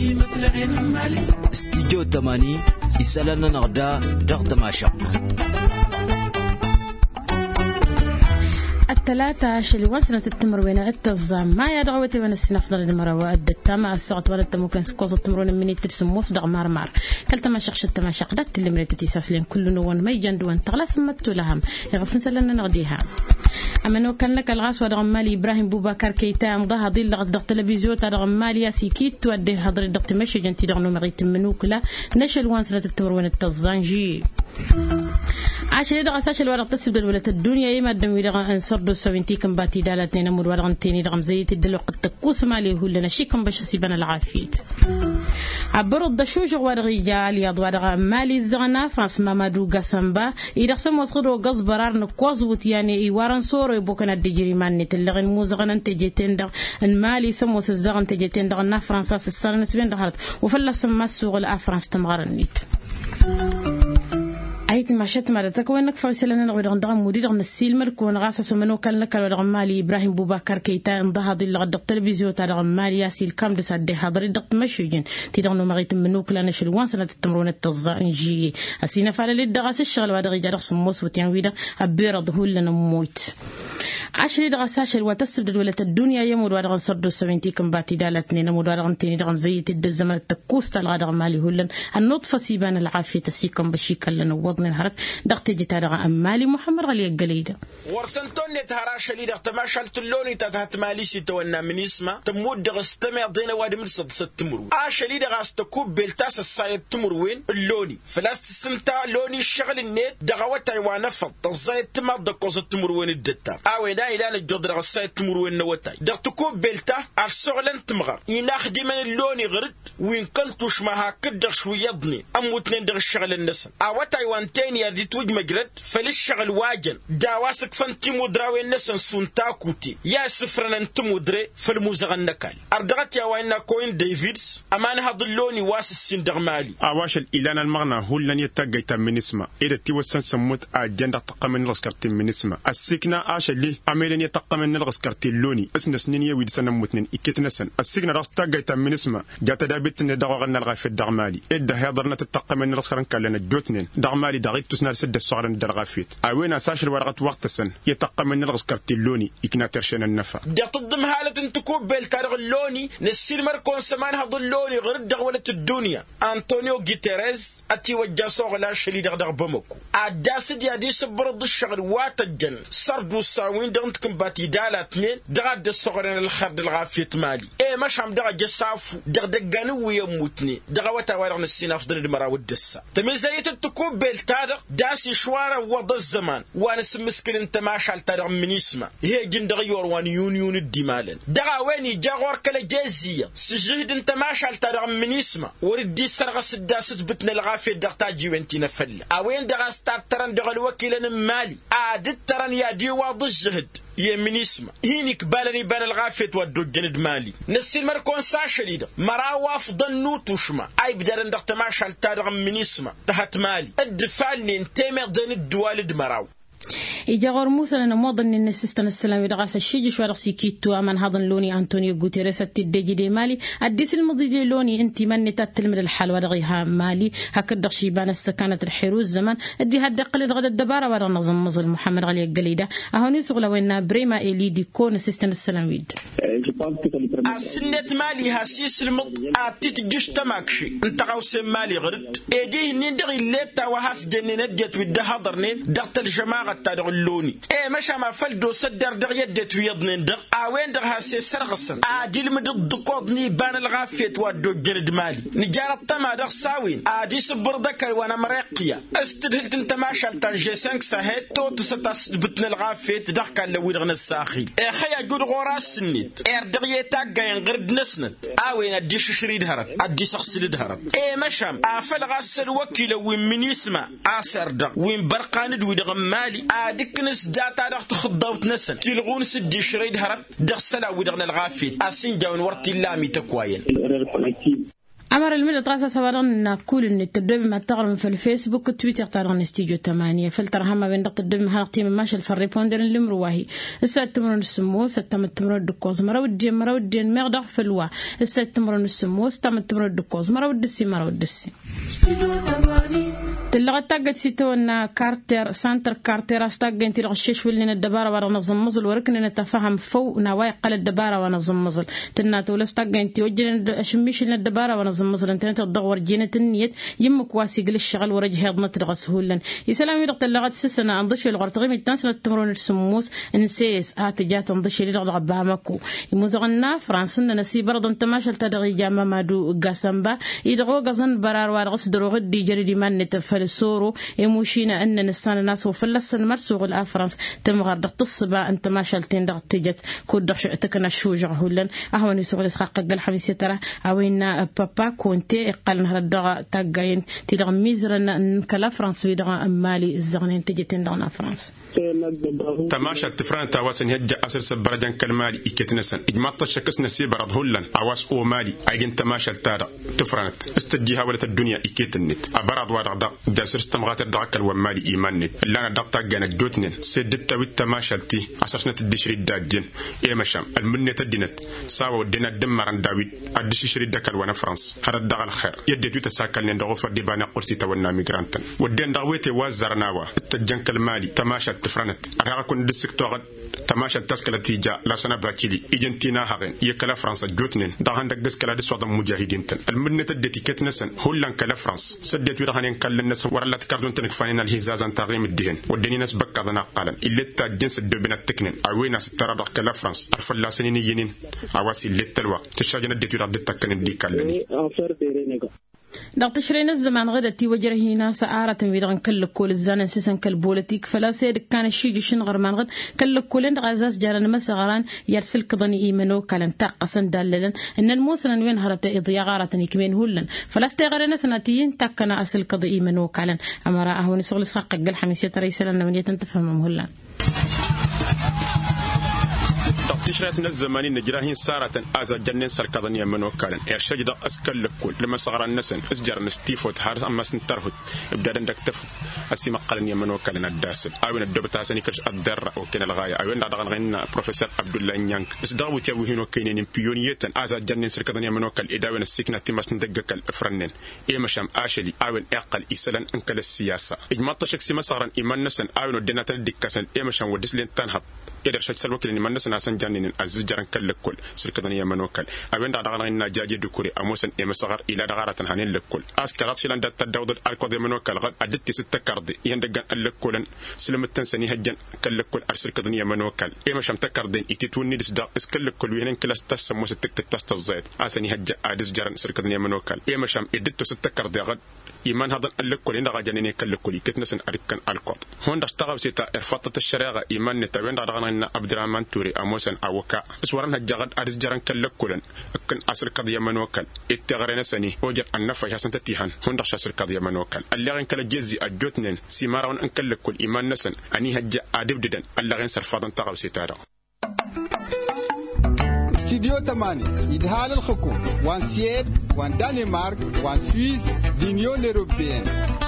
استديو 80 يسألنا نغدا ضغط ماشا الثلاثة شلي وصلت التمروين التزام ما يدعوتي من السنفضل المروة الدتامة السعط ولدت ممكن سكوز التمرون مني ترسم موصدق مار كلت ما شخش التماشق دات اللي مريت تيساسلين كل نوان ما يجندوان تغلس متو لهم يغفن سلنا نغديها أما نو كان لك الغاس ودغم مالي إبراهيم بوبكر كيتا مضاها ضي لغد دغ تلفزيون تدغم مالي سيكيت تودي هضري دغ تمشي جنتي دغ نمغيت منوكلا نشل وانسلة التمرون التزانجي عشان دغ ساشل ورق تسبد الولد الدنيا يما دم دغ انصردو سوينتي كم باتي دالتني نمر ورغن تاني دغم زيت الدلو قد تكوس مالي هو لنا شيكم باش سيبنا العافيت عبر الدشوج ورغيجال يا ضوارغ مالي زغنا فاس مامادو غاسمبا إذا سم وصغرو غاز برار نكوزوت يعني إيوارن صور يبوكنا دجري ماني تلغن موزغن انت جيتين دغ المالي سم وسزغن تجيتين دغ نا فرنسا سسرن سبين دغرت وفلا سما السوق الافرنس تمغرنيت أيت ما شت ما تكوينك فايسلنا نغير عندهم مدير عن السيل مركون غاسة سمنو كان لك الرغمالي إبراهيم بوبكر كيتا انضهض اللي غد التلفزيون تاع الرغمالي ياسيل كام دس عدي حاضر دق مشيجين تيدغنو مغيت منوك لنا شلوان سنة التمرون التزانجي أسينا فعل للدغاس الشغل وادغي جارخ سموس وتنويدا أبيرض هو لنا موت عشري دغاساش الواتسب دولة الدنيا يمر ورغن صردو سوينتي كم باتي دالتني نمر ورغن تيني دغم زيت الدزمة التكوس الغدغمالي هولن النطفة سيبان العافية تسيكم بشيكا لنا وضن الهرت دغت جتارغ أمالي محمد غلي الجليدة ورسنتوني تهراش اللي دغت ما شلت اللوني تهت ماليسي تونا من اسمه تمود دغستمع دينا وادي من صد تمرو اللي دغاست كوب بلتاس الصايد تمروين اللوني فلاست سنتا لوني الشغل النت دغوت ايوانا فط الزايد تما دقوز تمروين الدتا اوي إلى الجدر غسايد تمروين نوتاي دغتكو بيلتا الشغلن تمغر يناخدي من اللوني غرد وين قلتوش ما هكدر شويه ضني اموتنين دغ الشغل النسن اوتاي وانتين يا دي توج مجرد فللشغل واجن داواسك فانتي مدراوي النسن سنتاكوتي يا سفرن انت مدري فالموزغن نكال اردغت يا وين كوين ديفيدز امان هاد اللوني واس السندغ مالي اواش الالان المغنى هو لن يتقيت من اسمه اذا توسن سموت اجنده تقمن رسكرت من اسمه السكنه اش اللي عملن يتقمن الغسكرت اللوني اسن سنين يويد سنه متنين اكتنسن السكنه راس تقيت من اسمه جات دابت ندغغن الغاف الدغمالي اذا هضرنا تتقمن رسكرن كلنا جوتنين دغمالي دغيت تسنال سد الصغرن درغافيت اوين اساش الورقه وقت سن يتقمن الغسكرت اللوني يكنا ترشن النفا دا تضم حاله انتكوب بالتارغ اللوني نسير مركون سمان هذا اللوني غير دغوله الدنيا انطونيو غيتيريز اتي وجا صغلا شلي دغ بمكو اداسد يا دي صبر الشغل واتجن سردو ساوين دغنتكم باتي دالاتنين دغد الصغرن الخرد الغافيت مالي اي مش هم دغ جساف دغ دغانو ويموتني دغوتا ورغن السيناف ضد المراود الدسا تميزايت التكوب بالتارغ داسي شواره وض الزمان وانا سمسكن انت ما شال تارغ من اسمه هي جند غيور وان يونيون الدمالن دغا وين جاغور كلا جازيه سجهد انت ما شال تارغ من اسمه وردي سرغ سداست بتنا الغافيت دغ تاجي وانتي نفل اوين دغ ستار ترن دغ الوكيل مالي عاد ترن يا دي واض الجهد يمن اسمه هينك بالني بان الغافيت ودو جند مالي نسيل مركون ساشليدا مراوا افضل نوتوشما اي بدر ندغ تماشال تارغ من اسمه تحت مالي الدفالني انتمر دن الدوالد مراو إجاغور موسى لنا موضن إن السيستم السلامي دغاس الشيء شو رأسي كيتو أمن هذا اللوني أنطونيو غوتيريس التدجي دي مالي الديس المضي دي لوني أنت من تتلمر الحال ودغيها مالي هكذا شيبان السكانة الحروز زمان الدي هدا قلد غدا الدبارة ورا نظم مظل محمد علي الجليدة أهوني سغلا وين بريما إلي دي كون السيستم السلامي السنة مالي هاسيس المض أتيتجش تماكشي أنت غوس مالي غرد إيديه ندغي الليتا وهاس جنين نديت وده هضرنين دغت الجماعة تادغ اللوني ايه مشا ما فلدو صدر دغ يدت ويضنين دغ اوين دغ هاسي سرغسن ادي المدد دقودني بان الغافيت ودو جرد مالي نجار الطما دغ ساوين ادي صبر ذكر وانا مريقيا استدهلت انت ما شالت جي 5 ساهيت تو تستاس بتن الغافيت دغ كان لوي دغ الساخيل ايه خيا جود غوراس سنيت اير دغ يتاغا ينغرد نسنت اوين ادي شريد هرب ادي سخسلد هرب ايه مشام افل غاسل وكيل وين من يسمع اسر دغ وين برقاند ودغ مالي ادكنس داتا دغ تخضوت نسن تلغون سدي شريد هرب دغ سلا ودغ الغافيت اسين جاون ورتي لامي تكواين أمر المدة طاسة سوارن كل إن التدوب ما تغرم في الفيسبوك تويتر تغرن استيجو 8 فلتر هما بين دقة الدوب هالقتي من ماشي الفريبوندر اللي مرواه الساعة تمرون السمو ستة تمرون الدكوز مرودين مغدق في الوا الساعة تمرون السمو ستة تمرون الدكوز مرود الدسي تلقى تاجت سيتونا كارتر سانتر كارتر استاج انت الغشيش ولنا الدبارة ورا نظم مزل وركن نتفهم فوق نوايا قل الدبارة ونظم مزل تناتو لاستاج انت وجنا شميش لنا الدبارة ونظم مزل انت تدور جينة النيت يمك واسق للشغل ورجه هضمة تغسهولن يسلام يدق تلقت سسنا انضش الغرطغيم التنسل التمرون السموس نسيس جات انضش لي دغ بامكو يمزغنا فرنسا نسي برض انت ماشل تدغي جاما مادو غاسمبا يدغو غزن برار وارغس درو غدي جريدي من نتفل السورو يموشينا ان نسان الناس وفلسن مرسوغ الافرنس تمغر دق تصبا انت ماشلتين دغ تجت كود دغ شئتكنا الشوجع هولن اهون يسوغ الاسقاق قل حميسي ترى اوين بابا كونتي قال نهر دغ تاغاين تي ميزرن كلا فرنس ويدغ مالي الزغنين تجتين دغنا فرنس تماشا تفران تاواسن هجا اسر سبرجان كالمالي اكتنسن اجماط الشكس نسي برد هولن عواس او مالي ايجن تماشا تارا تفرانت استجيها ولا الدنيا اكيتنت ابرد وارد داسر استمغات دغك الومالي ايمانت لانا دقتا جانا جوتنين سدت ويت تماشلتي اساسنا تدشري داجين اي مشام المنه تدينت ساو دينا دمران داويد ادشري دكال وانا فرنس هذا دغ الخير يديتو تساكل ندغو فدي بانا قرسي تونا ميغرانتن ودين دغويتي وازرناوا التجنك المالي تماشا تفرانت انا كون دسكتور تماشا تسكلتي جا لا سنه باكيلي ايجنتينا هاغن يكلا فرنسا جوتنين دغان دغسكلا دي صدام مجاهدين تن المنه تديتي كتنسن هولان كلا فرنس سدت ويرهانين كل الناس ورلا تكردون تنك فانينا الهزاز ان تغيم الدهن ودني ناس بكا قالا اللي تا جنس الدبنا التكنين اوينا سترى دغ كلا فرنس عرف لا سنين ينين اواسي لتلوا تشاجنا ديتو رد تكن دي كلني دغ تشرين الزمان غدتي وجرهينا سعارة ويدغن كل كل الزان سيسن كل بوليتيك فلا سيد كان الشيء جشن غرمان غد كل كل غازاس جارن مسغران يرسل كضني ايمنو كلن تاقسن داللن ان الموسن وين هرت اضيا غارتني كمين هولن فلا استغرنا سنتين تكنا اصل قضي ايمنو كلن امرا هون شغل ساق قل حميسه تريسلنا من يتنتفهم هولن تشريت الزماني نجراهين سارة أزا جنين سركضنيا من وكالن إرشاد دا أسكال لكل لما صغر النسن إسجار نستيفوت هار أما سنترهد إبدأ عندك تف أسيما قالني من وكالن الداسل أوين الدبت هسني كرش الدرة وكين الغاية أوين دغن غينا بروفيسور عبد الله نيانك إسداو تيوهين وكينين بيونيتن أزا جنين سركضنيا من وكال إداوين السكنة تماس ندقك الفرنين إيه مشام آشلي أوين أقل إسلان أنكل السياسة إجماع تشكسي مسغران إيمان نسن أوين ودينا تلدكسن إيه مشام ودسلين تنهض يقدر شيء سلوى كلني من الناس ناسن جانين الزجران كل كل سركضني يمن وكل أبين دعنا إن جاجي دكوري أموسن إمسغر إلى دعارة هنين لكل أسكرات شلون دتداود القضية من وكل غد أدت ستة كرد يندجن اللكولن سلم التنسني هجن كل كل أرسلكضني يمن وكل إمشام تكردين إتتوني دسدا إسكل كل وينن كلا تسمو ستة تستزايد أسني هج أدس جران سركضني يمن وكل إمشام إدت ستة كرد غد إيمان هذا اللكول إن رجعنين كلكولي كتنسن أركن القط هون دشتغل سيتا إرفضت الشريعة إيمان نتوين دعنا إن عبد الرحمن توري أموسن أوكا سوارن هجعت أرز جران كلكولن كن أصل قضية منوكل التغرين سني وجد النفع حسن تتيهن هون دش أصل قضية منوكل اللغين كلا جزء الجوتنين سمارون إن كلكول إيمان نسن أني هجع أدب ددن اللغين سرفضن تغل سيتارا استديو 8 يدهال الحكومة وان سيد وان دنمارك وان سويس دينيون أوروبيين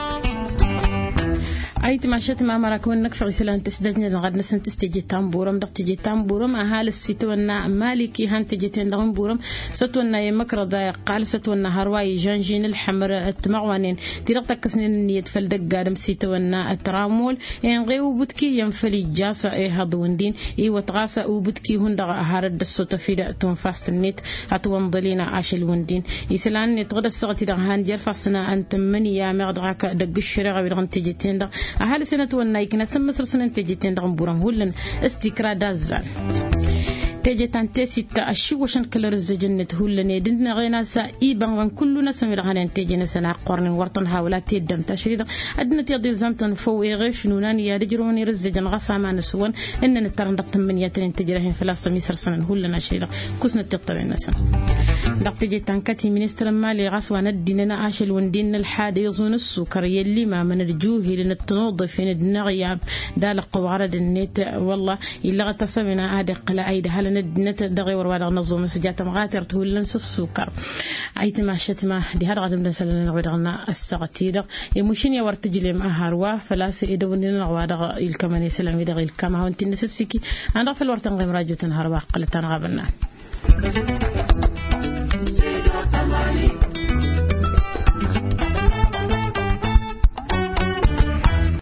أيت ما شت ما مراكون نكفي غسلان تسددني لغد نسن تستجي تامبورم دق تجي تامبورم أهال السيتونا مالكي هان تجي تندغن بورم ستونا يمكر ضايق قال ستونا هرواي جانجين الحمر التمعوانين تيرق تكسنين النية فلدق قادم سيتونا الترامول ينغي وبدكي ينفلي جاسا إيه هضوندين إيه وتغاسا وبدكي هندغ هارد الصوت في دقتون فاست النيت هتوان ضلينا عاش الوندين يسلان يتغد الصغتي دغهان جرفع سنة أنت مني يا مغدغاك دق الشريغة بيدغن تجي تندغ أهل سنة والنايكنا سمسر سنة تجيتين دغم بورم هولن استكرا دازان تجتان تسيتا أشوشن كلر الزجنة هولن يدنا غينا سا إيبان كلنا سمير غنان تجينا سنة قرن ورطن هؤلاء تيدم تشريد أدنى تيضي زمتن فوق غيش نونان يرجرون يرزجن غصا ما نسوان إن نترن دقتم من يترين تجرهن فلاسة ميسر سنة هولن أشريد كسنة تقطبين نسان دقت جتان كتي منستر مالي غصوا ندينا عاشل وندين الحادي يظن السكر يلي ما من رجوه لنتنظف ندنا غياب دالق وعرض النت والله إلا غتصمنا عادق لا أيد هل ندنا دغي وروادا نظم سجات مغاتر تولنس السكر عيت ما شتما دي هذا قدم نسلنا نقدرنا السقتيدق يمشين يا ورتجلي ما هروا فلا سيد وننا نقدر الكمان يسلم يدغ الكما وانت نسسكي أنا في الورتن غير راجو تنهار واقلة تنغابنا